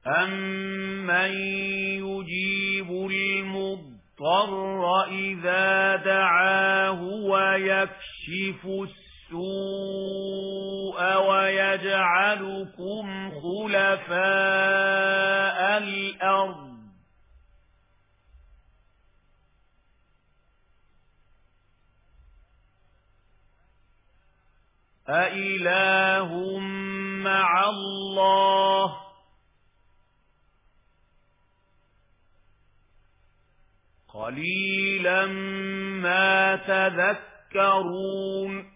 أَمَّن يُجِيبُ الْمُضْطَرَّ إِذَا دَعَاهُ وَيَكْشِفُ السُّوءَ وَيَجْعَلُكُمْ خُلَفَاءَ الْأَرْضِ أَإِلَٰهٌ مَّعَ اللَّهِ قَلِيلًا مَا تَذَكَّرُونَ